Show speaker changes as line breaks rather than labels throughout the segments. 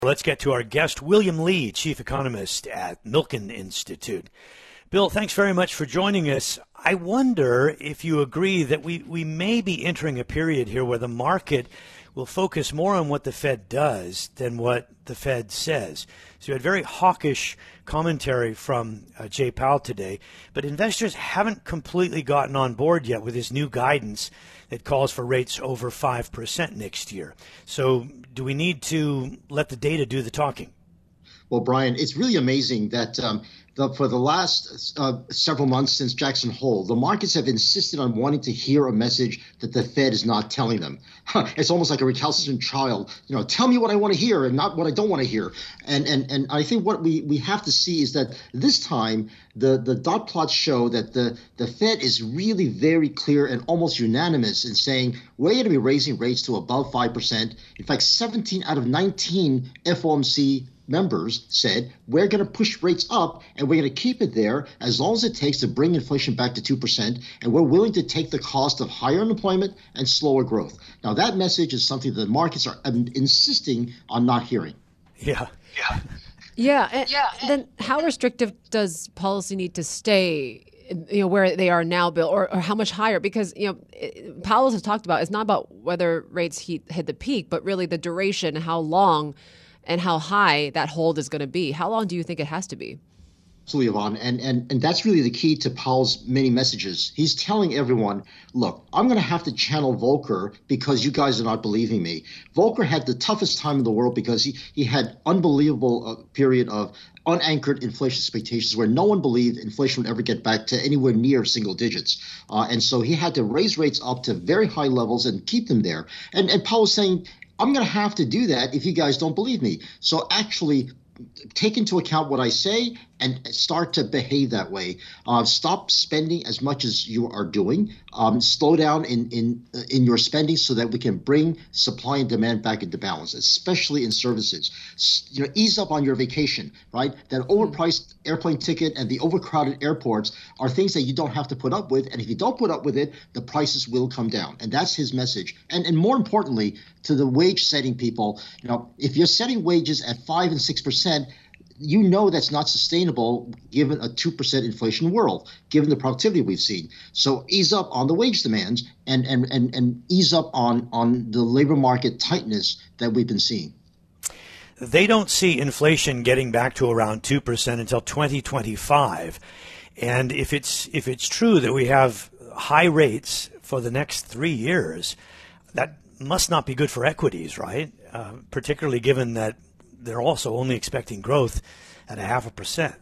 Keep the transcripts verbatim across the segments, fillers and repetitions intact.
Let's get to our guest, William Lee, Chief Economist at Milken Institute. Bill, thanks very much for joining us. I wonder if you agree that we, we may be entering a period here where the market will focus more on what the Fed does than what the Fed says. So you had very hawkish commentary from uh, Jay Powell today, but investors haven't completely gotten on board yet with his new guidance that calls for rates over five percent next year. So do we need to let the data do the talking?
Well, Brian, it's really amazing that um, the, for the last uh, several months since Jackson Hole, the markets have insisted on wanting to hear a message that the Fed is not telling them. It's almost like a recalcitrant child. You know, tell me what I want to hear and not what I don't want to hear. And and and I think what we, we have to see is that this time the, the dot plots show that the, the Fed is really very clear and almost unanimous in saying we're going to be raising rates to above five percent. In fact, seventeen out of nineteen F O M C members said we're going to push rates up and we're going to keep it there as long as it takes to bring inflation back to two percent. And we're willing to take the cost of higher unemployment and slower growth. Now, that message is something that the markets are um, insisting on not hearing.
Yeah.
Yeah. Yeah. And yeah. Then how restrictive does policy need to stay, you know, where they are now, Bill, or, or how much higher? Because, you know, Powell has talked about it's not about whether rates hit, hit the peak, but really the duration, how long and how high that hold is going to be. How long do you think it has to be?
Absolutely, Yvonne. And, and, and that's really the key to Powell's many messages. He's telling everyone, look, I'm going to have to channel Volcker because you guys are not believing me. Volcker had the toughest time in the world because he, he had unbelievable uh, period of unanchored inflation expectations where no one believed inflation would ever get back to anywhere near single digits. Uh, and so he had to raise rates up to very high levels and keep them there. And, and Powell was saying, I'm going to have to do that if you guys don't believe me. So actually take into account what I say and start to behave that way. Uh, stop spending as much as you are doing. Um, slow down in in in your spending so that we can bring supply and demand back into balance, especially in services. S- you know, ease up on your vacation, right? That overpriced airplane ticket and the overcrowded airports are things that you don't have to put up with. And if you don't put up with it, the prices will come down. And that's his message. And and more importantly, to the wage setting people, you know, if you're setting wages at five and six percent, you know that's not sustainable given a two percent inflation world, given the productivity we've seen. So ease up on the wage demands and and and, and ease up on, on the labor market tightness that we've been seeing.
They don't see inflation getting back to around two percent until twenty twenty-five. And if it's if it's true that we have high rates for the next three years, that must not be good for equities, right? Uh, particularly given that they're also only expecting growth at a half a percent.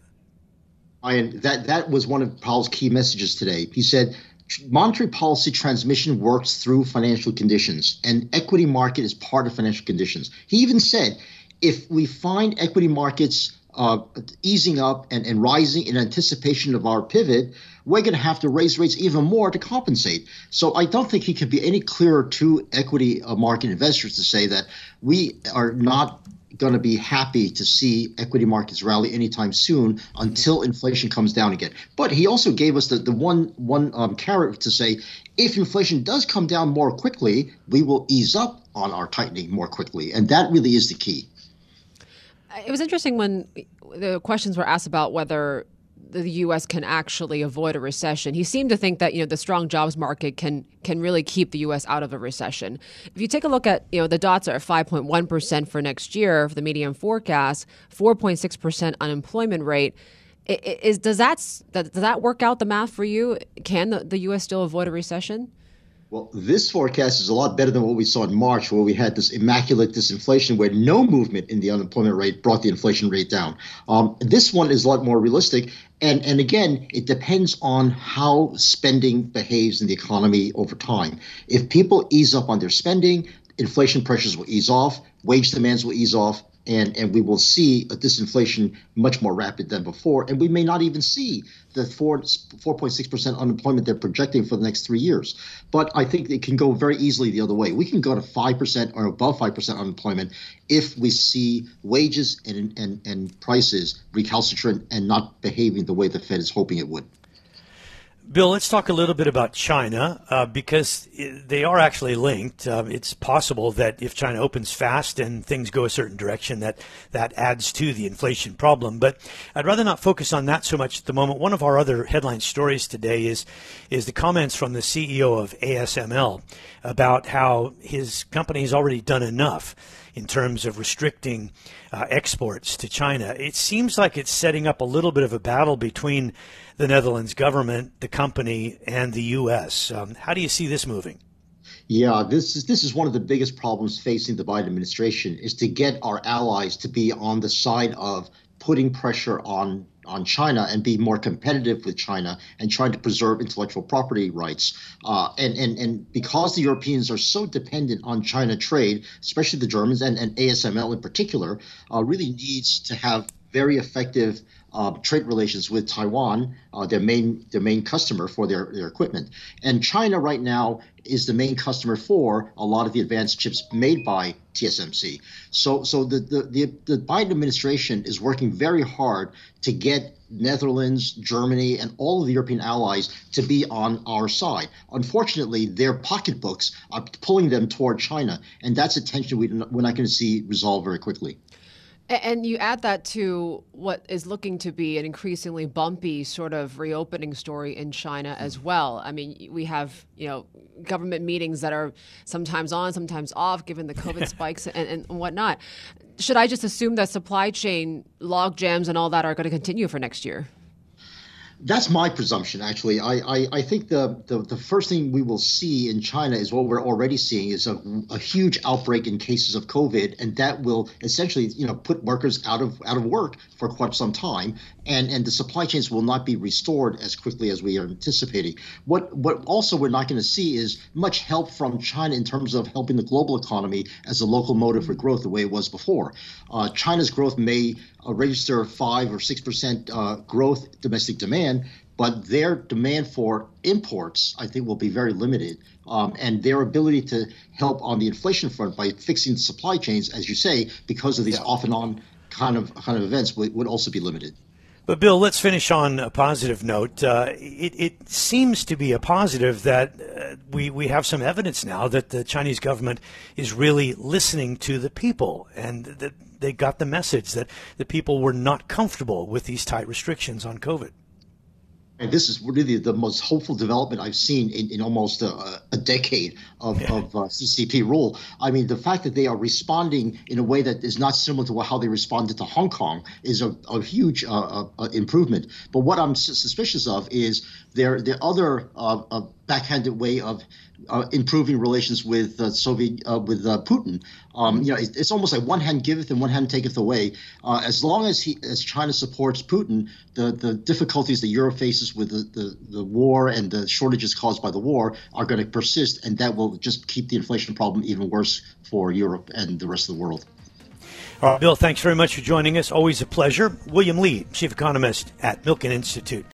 Ryan, that, that was one of Powell's key messages today. He said, monetary policy transmission works through financial conditions, and equity market is part of financial conditions. He even said, if we find equity markets uh, easing up and, and rising in anticipation of our pivot, we're going to have to raise rates even more to compensate. So I don't think he can be any clearer to equity uh, market investors to say that we are not going to be happy to see equity markets rally anytime soon until inflation comes down again. But he also gave us the, the one one um, carrot to say, if inflation does come down more quickly, we will ease up on our tightening more quickly. And that really is the key.
It was interesting when the questions were asked about whether the U S can actually avoid a recession. He seemed to think that, you know, the strong jobs market can can really keep the U S out of a recession. If you take a look at, you know, the dots are at five point one percent for next year for the median forecast, four point six percent unemployment rate. Is does that does that work out the math for you? Can the, the U S still avoid a recession?
Well, this forecast is a lot better than what we saw in March, where we had this immaculate disinflation where no movement in the unemployment rate brought the inflation rate down. Um, this one is a lot more realistic. And, and again, it depends on how spending behaves in the economy over time. If people ease up on their spending, inflation pressures will ease off, wage demands will ease off, and, and we will see a disinflation much more rapid than before. And we may not even see the four, 4.6 percent unemployment they're projecting for the next three years. But I think it can go very easily the other way. We can go to five percent or above five percent unemployment if we see wages and, and, and prices recalcitrant and not behaving the way the Fed is hoping it would.
Bill, let's talk a little bit about China uh, because they are actually linked. Uh, it's possible that if China opens fast and things go a certain direction, that that adds to the inflation problem. But I'd rather not focus on that so much at the moment. One of our other headline stories today is is the comments from the C E O of A S M L about how his company has already done enough in terms of restricting uh, exports to China. It seems like it's setting up a little bit of a battle between the Netherlands government, the company, and the U S. Um, how do you see this moving?
Yeah, this is this is one of the biggest problems facing the Biden administration is to get our allies to be on the side of putting pressure on on China and be more competitive with China and trying to preserve intellectual property rights. Uh, and, and, and because the Europeans are so dependent on China trade, especially the Germans and, and A S M L in particular, uh, really needs to have very effective uh, trade relations with Taiwan, uh, their main their main customer for their, their equipment. And China right now is the main customer for a lot of the advanced chips made by T S M C. So so the the the, the Biden administration is working very hard to get Netherlands, Germany, and all of the European allies to be on our side. Unfortunately, their pocketbooks are pulling them toward China, and that's a tension we, we're not going to see resolved very quickly.
And you add that to what is looking to be an increasingly bumpy sort of reopening story in China as well. I mean, we have, you know, government meetings that are sometimes on, sometimes off, given the COVID spikes and, and whatnot. Should I just assume that supply chain log jams and all that are going to continue for next year?
That's my presumption, actually. I, I, I think the, the, the first thing we will see in China is what we're already seeing is a, a huge outbreak in cases of COVID, and that will essentially, you know, put workers out of out of work for quite some time, and, and the supply chains will not be restored as quickly as we are anticipating. What what also we're not going to see is much help from China in terms of helping the global economy as a locomotive for growth the way it was before. Uh, China's growth may uh, register five or six percent uh, growth domestic demand, but their demand for imports, I think, will be very limited. Um, and their ability to help on the inflation front by fixing the supply chains, as you say, because of these yeah. off and on kind of kind of events, would, would also be limited.
But, Bill, let's finish on a positive note. Uh, it, it seems to be a positive that uh, we, we have some evidence now that the Chinese government is really listening to the people, and that they got the message that the people were not comfortable with these tight restrictions on COVID.
And this is really the most hopeful development I've seen in, in almost a, a decade of, yeah. of uh, C C P rule. I mean, the fact that they are responding in a way that is not similar to how they responded to Hong Kong is a, a huge uh, uh, improvement. But what I'm suspicious of is their their other uh, uh, backhanded way of uh, improving relations with uh, Soviet uh, with uh, Putin. Um, you know, it, it's almost like one hand giveth and one hand taketh away. Uh, as long as he, as China supports Putin, the, the difficulties that Europe faces with the, the, the war and the shortages caused by the war are going to persist, and that will just keep the inflation problem even worse for Europe and the rest of the world.
All right, Bill, thanks very much for joining us. Always a pleasure. William Li, Chief Economist at Milken Institute.